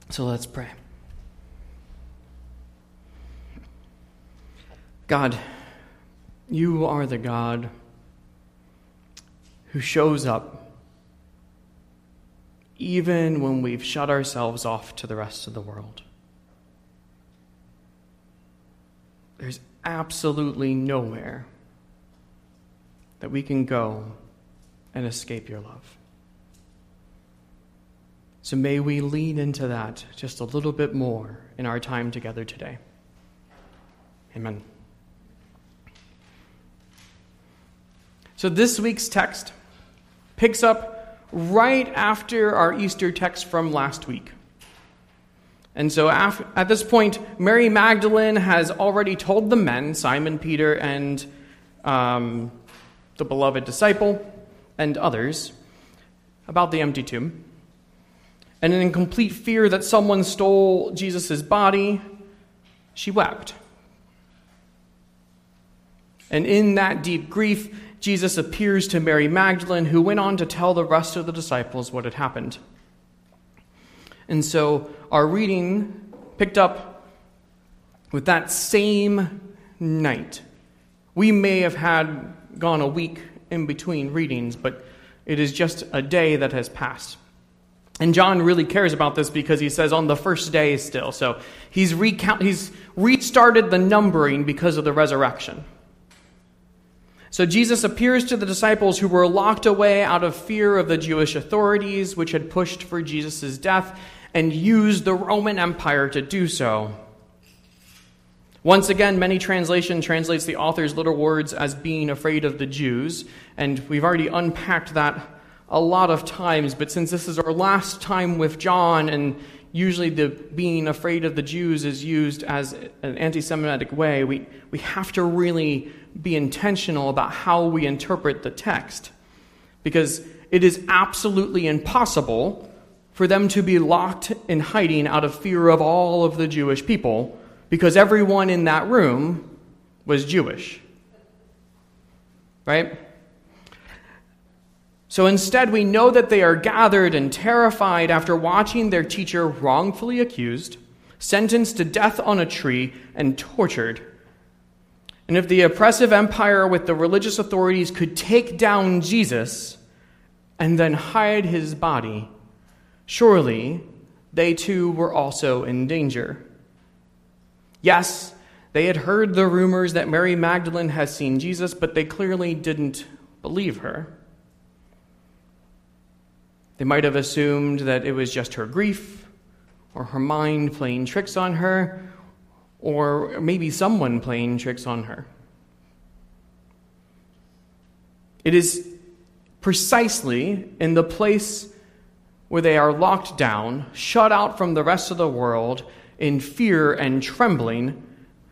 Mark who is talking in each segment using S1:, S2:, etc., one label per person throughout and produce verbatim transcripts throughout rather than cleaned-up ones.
S1: So let's pray. God, you are the God who shows up even when we've shut ourselves off to the rest of the world. There's absolutely nowhere that we can go and escape your love. So may we lean into that just a little bit more in our time together today. Amen. So this week's text picks up right after our Easter text from last week. And so at this point, Mary Magdalene has already told the men, Simon, Peter, and um, the beloved disciple, and others, about the empty tomb. And in complete fear that someone stole Jesus' body, she wept. And in that deep grief, Jesus appears to Mary Magdalene, who went on to tell the rest of the disciples what had happened. And so our reading picked up with that same night. We may have had gone a week in between readings, but it is just a day that has passed. And John really cares about this because he says on the first day still. So he's recount he's restarted the numbering because of the resurrection. So Jesus appears to the disciples who were locked away out of fear of the Jewish authorities, which had pushed for Jesus' death and used the Roman Empire to do so. Once again, many translation translates the author's little words as being afraid of the Jews, and we've already unpacked that a lot of times, but since this is our last time with John, and usually the being afraid of the Jews is used as an anti-Semitic way, we, we have to really be intentional about how we interpret the text, because it is absolutely impossible for them to be locked in hiding out of fear of all of the Jewish people, because everyone in that room was Jewish. Right? So instead, we know that they are gathered and terrified after watching their teacher wrongfully accused, sentenced to death on a tree, and tortured. And if the oppressive empire with the religious authorities could take down Jesus and then hide his body, surely they too were also in danger. Yes, they had heard the rumors that Mary Magdalene has seen Jesus, but they clearly didn't believe her. They might have assumed that it was just her grief, or her mind playing tricks on her, or maybe someone playing tricks on her. It is precisely in the place where they are locked down, shut out from the rest of the world, in fear and trembling,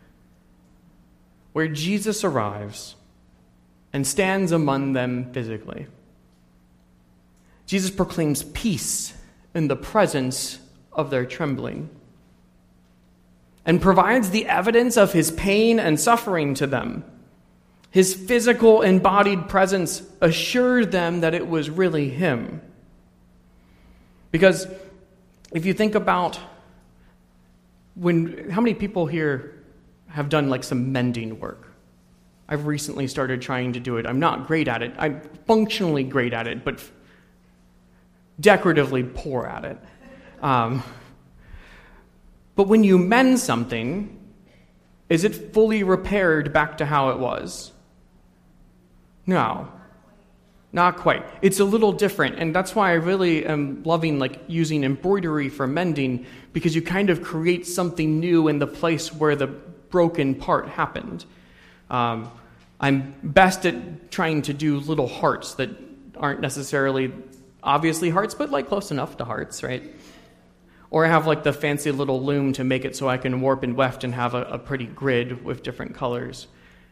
S1: where Jesus arrives and stands among them physically. Jesus proclaims peace in the presence of their trembling and provides the evidence of his pain and suffering to them. His physical embodied presence assured them that it was really him. Because if you think about when, how many people here have done like some mending work? I've recently started trying to do it. I'm not great at it. I'm functionally great at it, but decoratively poor at it. Um, but when you mend something, is it fully repaired back to how it was? No, not quite. It's a little different, and that's why I really am loving like using embroidery for mending, because you kind of create something new in the place where the broken part happened. Um, I'm best at trying to do little hearts that aren't necessarily obviously hearts, but like close enough to hearts, right? Or I have like the fancy little loom to make it so I can warp and weft and have a, a pretty grid with different colors.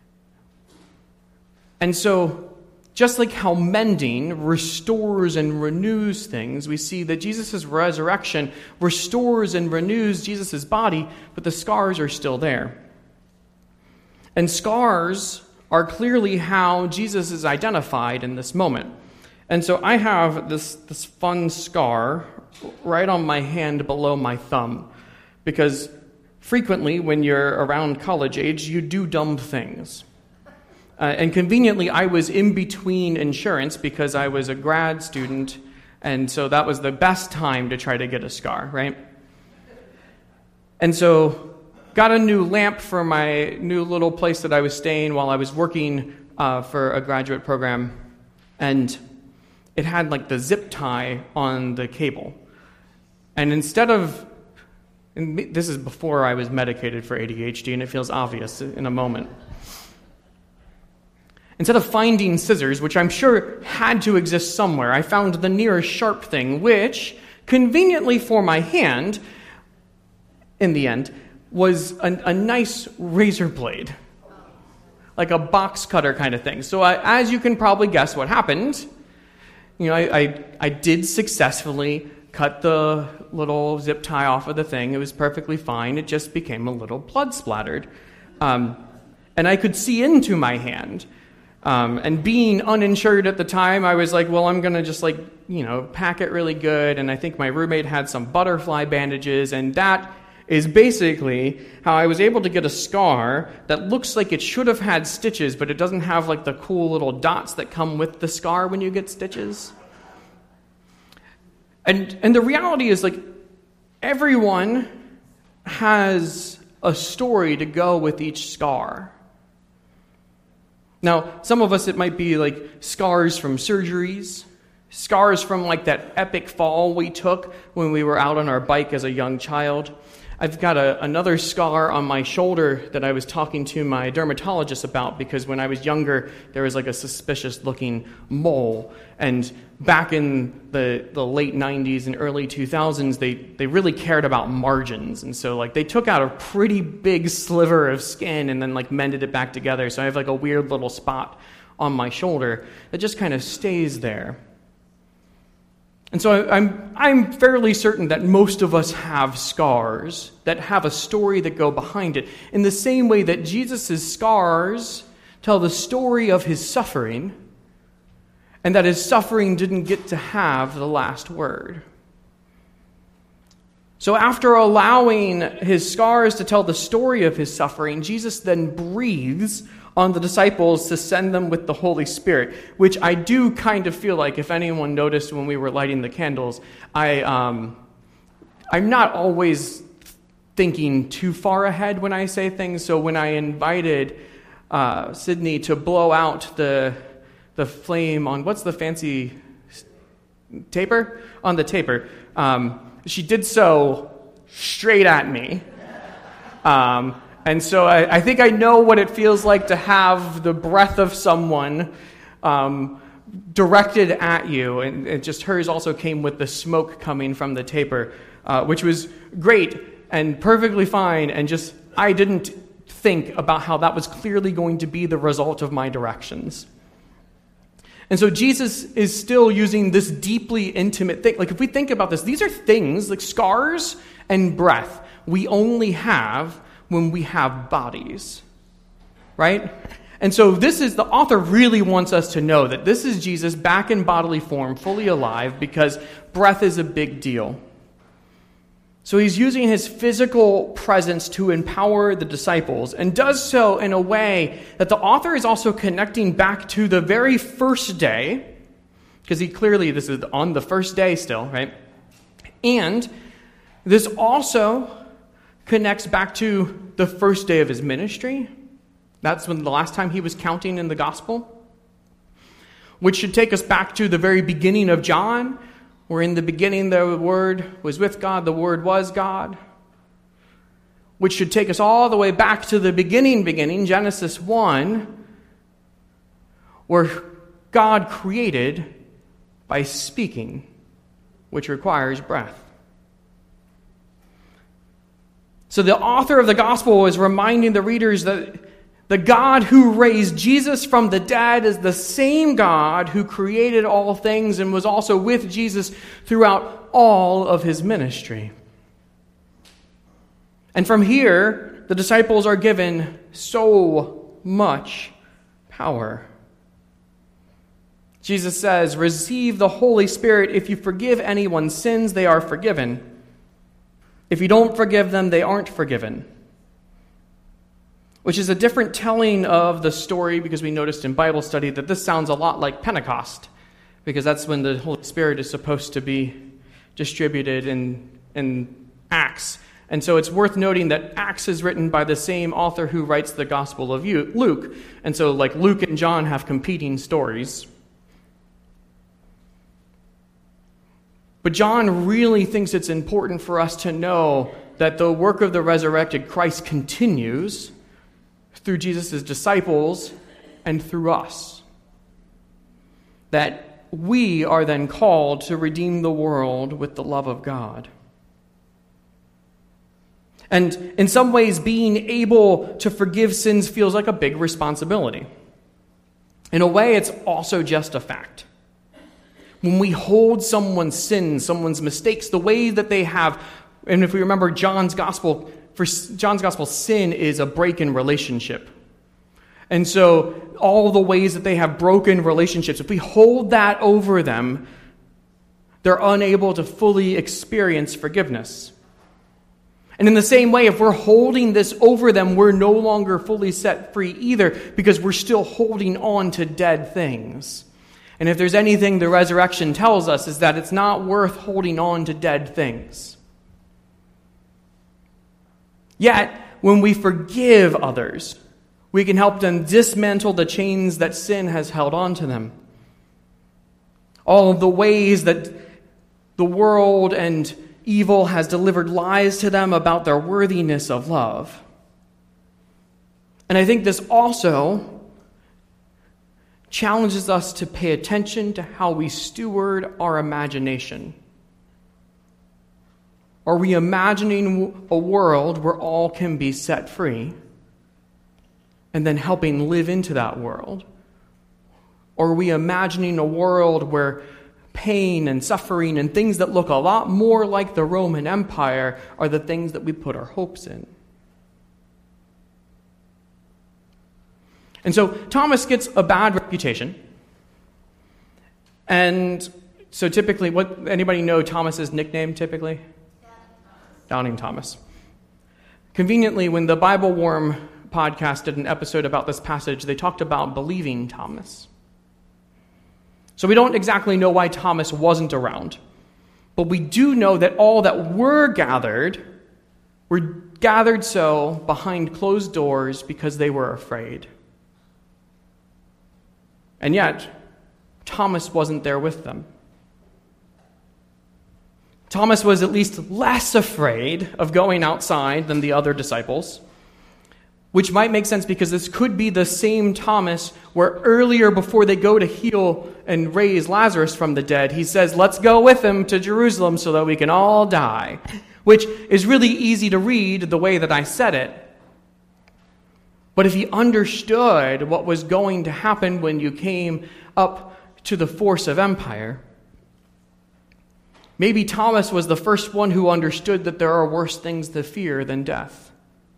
S1: And so, just like how mending restores and renews things, we see that Jesus' resurrection restores and renews Jesus' body, but the scars are still there. And scars are clearly how Jesus is identified in this moment. And so I have this, this fun scar right on my hand below my thumb, because frequently when you're around college age, you do dumb things. Uh, and conveniently, I was in between insurance because I was a grad student, and so that was the best time to try to get a scar, right? And so got a new lamp for my new little place that I was staying while I was working uh, for a graduate program, and it had like the zip tie on the cable. And instead of, and this is before I was medicated for A D H D, and it feels obvious in a moment. Instead of finding scissors, which I'm sure had to exist somewhere, I found the nearest sharp thing, which, conveniently for my hand, in the end, was a, a nice razor blade. Like a box cutter kind of thing. So I, as you can probably guess what happened, you know, I, I, I did successfully cut the little zip tie off of the thing. It was perfectly fine. It just became a little blood splattered. Um, and I could see into my hand. Um, and being uninsured at the time, I was like, well, I'm going to just like, you know, pack it really good. And I think my roommate had some butterfly bandages. And that is basically how I was able to get a scar that looks like it should have had stitches, but it doesn't have like the cool little dots that come with the scar when you get stitches. And and the reality is, like, everyone has a story to go with each scar. Now, some of us, it might be like scars from surgeries, scars from like that epic fall we took when we were out on our bike as a young child. I've got a, another scar on my shoulder that I was talking to my dermatologist about because when I was younger, there was like a suspicious-looking mole. And back in the, the late nineties and early two thousands, they, they really cared about margins. And so like they took out a pretty big sliver of skin and then like mended it back together. So I have like a weird little spot on my shoulder that just kind of stays there. And so I'm I'm fairly certain that most of us have scars that have a story that go behind it, in the same way that Jesus' scars tell the story of his suffering, and that his suffering didn't get to have the last word. So after allowing his scars to tell the story of his suffering, Jesus then breathes on the disciples to send them with the Holy Spirit, which I do kind of feel like, if anyone noticed when we were lighting the candles, I, um, I'm not always thinking too far ahead when I say things. So when I invited uh, Sydney to blow out the the flame on, what's the fancy taper? On the taper. Um, she did so straight at me. Um, and so I, I think I know what it feels like to have the breath of someone um, directed at you. And it just hers also came with the smoke coming from the taper, uh, which was great and perfectly fine. And just, I didn't think about how that was clearly going to be the result of my directions. And so Jesus is still using this deeply intimate thing. Like, if we think about this, these are things, like scars and breath, we only have when we have bodies, right? And so this is, the author really wants us to know that this is Jesus back in bodily form, fully alive, because breath is a big deal. So he's using his physical presence to empower the disciples, and does so in a way that the author is also connecting back to the very first day, because he clearly, this is on the first day still, right? And this also connects back to the first day of his ministry. That's when the last time he was counting in the gospel, which should take us back to the very beginning of John, where in the beginning the Word was with God, the Word was God, which should take us all the way back to the beginning, beginning, Genesis one, where God created by speaking, which requires breath. So the author of the gospel is reminding the readers that the God who raised Jesus from the dead is the same God who created all things and was also with Jesus throughout all of his ministry. And from here, the disciples are given so much power. Jesus says, receive the Holy Spirit. If you forgive anyone's sins, they are forgiven. If you don't forgive them, they aren't forgiven. Which is a different telling of the story, because we noticed in Bible study that this sounds a lot like Pentecost, because that's when the Holy Spirit is supposed to be distributed in, in Acts. And so it's worth noting that Acts is written by the same author who writes the Gospel of Luke. And so like Luke and John have competing stories. But John really thinks it's important for us to know that the work of the resurrected Christ continues through Jesus' disciples and through us. That we are then called to redeem the world with the love of God. And in some ways, being able to forgive sins feels like a big responsibility. In a way, it's also just a fact. When we hold someone's sins, someone's mistakes, the way that they have, and if we remember John's gospel, for John's gospel, sin is a break in relationship. And so all the ways that they have broken relationships, if we hold that over them, they're unable to fully experience forgiveness. And in the same way, if we're holding this over them, we're no longer fully set free either, because we're still holding on to dead things. And if there's anything the resurrection tells us, is that it's not worth holding on to dead things. Yet, when we forgive others, we can help them dismantle the chains that sin has held on to them. All of the ways that the world and evil has delivered lies to them about their worthiness of love. And I think this also challenges us to pay attention to how we steward our imagination. Are we imagining a world where all can be set free and then helping live into that world? Or are we imagining a world where pain and suffering and things that look a lot more like the Roman Empire are the things that we put our hopes in? And so Thomas gets a bad reputation. And so typically, what anybody know Thomas's nickname typically? Doubting Thomas. Conveniently, when the Bible Worm podcast did an episode about this passage, they talked about believing Thomas. So we don't exactly know why Thomas wasn't around. But we do know that all that were gathered were gathered so behind closed doors because they were afraid. And yet, Thomas wasn't there with them. Thomas was at least less afraid of going outside than the other disciples, which might make sense because this could be the same Thomas where earlier, before they go to heal and raise Lazarus from the dead, he says, let's go with him to Jerusalem so that we can all die, which is really easy to read the way that I said it. But if he understood what was going to happen when you came up to the force of empire, maybe Thomas was the first one who understood that there are worse things to fear than death.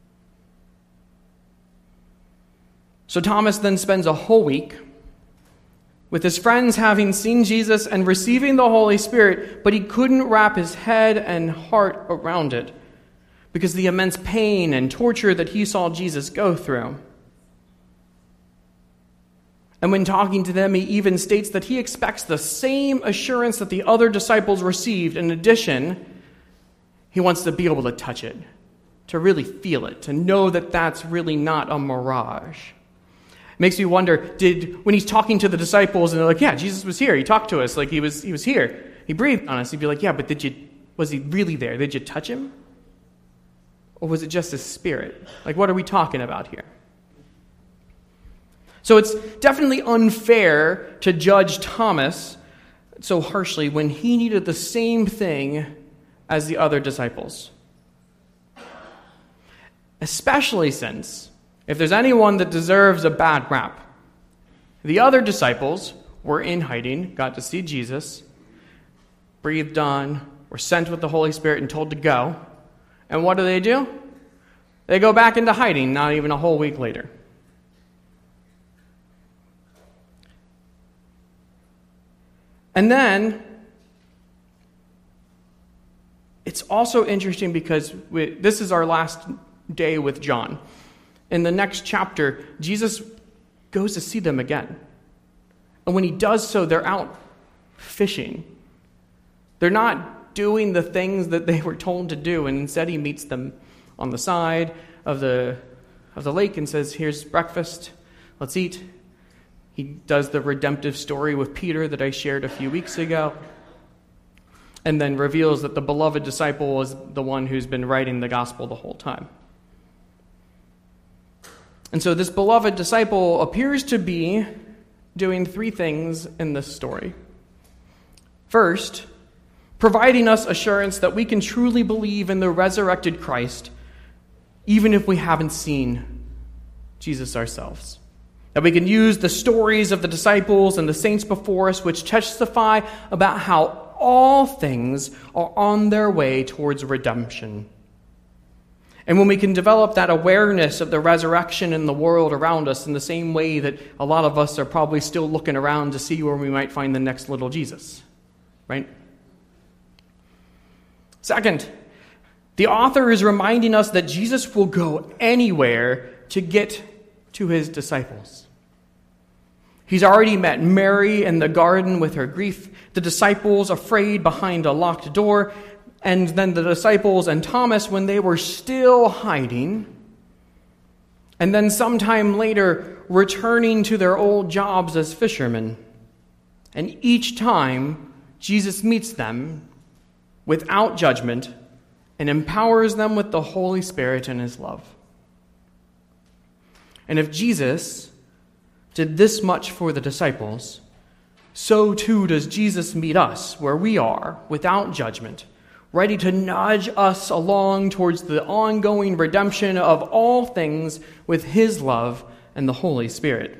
S1: So Thomas then spends a whole week with his friends having seen Jesus and receiving the Holy Spirit, but he couldn't wrap his head and heart around it because of the immense pain and torture that he saw Jesus go through. And when talking to them, he even states that he expects the same assurance that the other disciples received. In addition, he wants to be able to touch it, to really feel it, to know that that's really not a mirage. It makes me wonder, did when he's talking to the disciples and they're like, yeah, Jesus was here, he talked to us, like he was he was here, he breathed on us, he'd be like, yeah, but did you was he really there? Did you touch him? Or was it just his spirit? Like, what are we talking about here? So it's definitely unfair to judge Thomas so harshly when he needed the same thing as the other disciples. Especially since, if there's anyone that deserves a bad rap, the other disciples were in hiding, got to see Jesus, breathed on, were sent with the Holy Spirit and told to go. And what do they do? They go back into hiding, not even a whole week later. And then, it's also interesting because we, this is our last day with John. In the next chapter, Jesus goes to see them again. And when he does so, they're out fishing. They're not doing the things that they were told to do, and instead he meets them on the side of the of the lake and says, "Here's breakfast, let's eat." He does the redemptive story with Peter that I shared a few weeks ago, and then reveals that the beloved disciple is the one who's been writing the gospel the whole time. And so this beloved disciple appears to be doing three things in this story. First, providing us assurance that we can truly believe in the resurrected Christ, even if we haven't seen Jesus ourselves. That we can use the stories of the disciples and the saints before us, which testify about how all things are on their way towards redemption. And when we can develop that awareness of the resurrection in the world around us in the same way that a lot of us are probably still looking around to see where we might find the next little Jesus, right? Second, the author is reminding us that Jesus will go anywhere to get to his disciples. He's already met Mary in the garden with her grief, the disciples afraid behind a locked door, and then the disciples and Thomas when they were still hiding, and then sometime later returning to their old jobs as fishermen. And each time, Jesus meets them without judgment and empowers them with the Holy Spirit and his love. And if Jesus did this much for the disciples, so too does Jesus meet us where we are without judgment, ready to nudge us along towards the ongoing redemption of all things with his love and the Holy Spirit.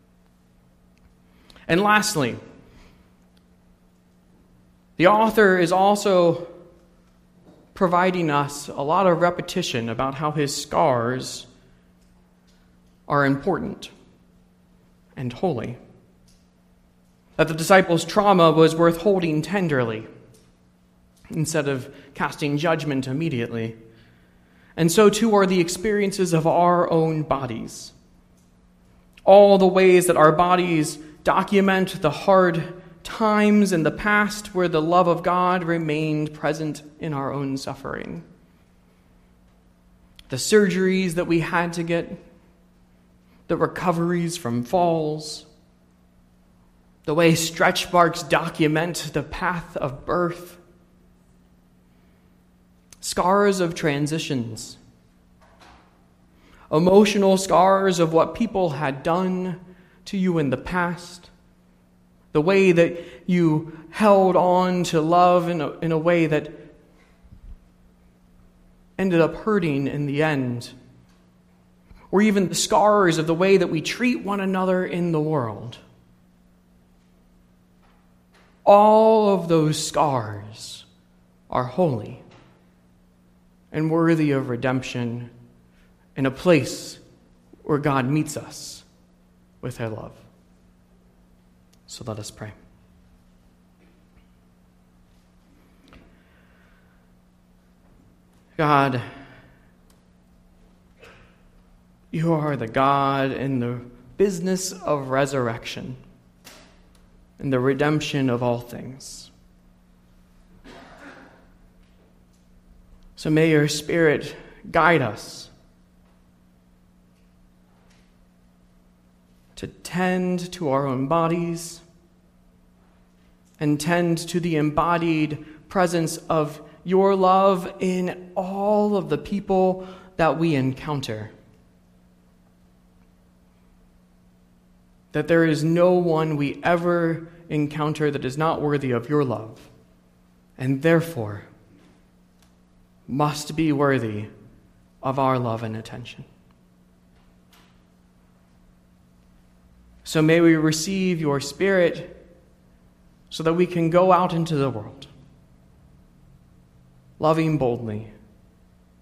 S1: And lastly, the author is also providing us a lot of repetition about how his scars are important and holy. That the disciples' trauma was worth holding tenderly instead of casting judgment immediately. And so too are the experiences of our own bodies. All the ways that our bodies document the hard times in the past where the love of God remained present in our own suffering. The surgeries that we had to get, the recoveries from falls, the way stretch marks document the path of birth, scars of transitions, emotional scars of what people had done to you in the past, the way that you held on to love in a, in a way that ended up hurting in the end, or even the scars of the way that we treat one another in the world. All of those scars are holy and worthy of redemption in a place where God meets us with her love. So let us pray. God, you are the God in the business of resurrection and the redemption of all things. So may your Spirit guide us to tend to our own bodies and tend to the embodied presence of your love in all of the people that we encounter. That there is no one we ever encounter that is not worthy of your love, and therefore must be worthy of our love and attention. So may we receive your Spirit so that we can go out into the world, loving boldly,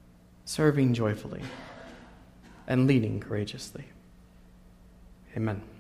S1: serving joyfully, and leading courageously. Amen.